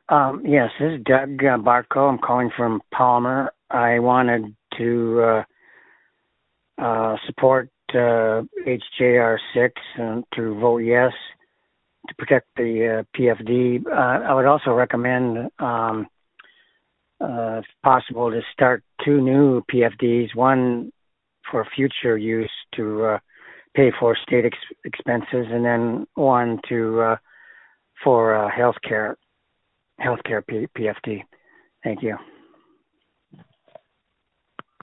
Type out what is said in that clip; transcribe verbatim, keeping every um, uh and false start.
Um, yes, this is Doug uh, Barco. I'm calling from Palmer. I wanted to uh, uh, support uh, H J R six and to vote yes to protect the uh, P F D. Uh, I would also recommend, um, uh, if possible, to start two new P F Ds, one for future use to uh, pay for state ex- expenses, and then one to uh, for uh, healthcare healthcare P- PFD. Thank you.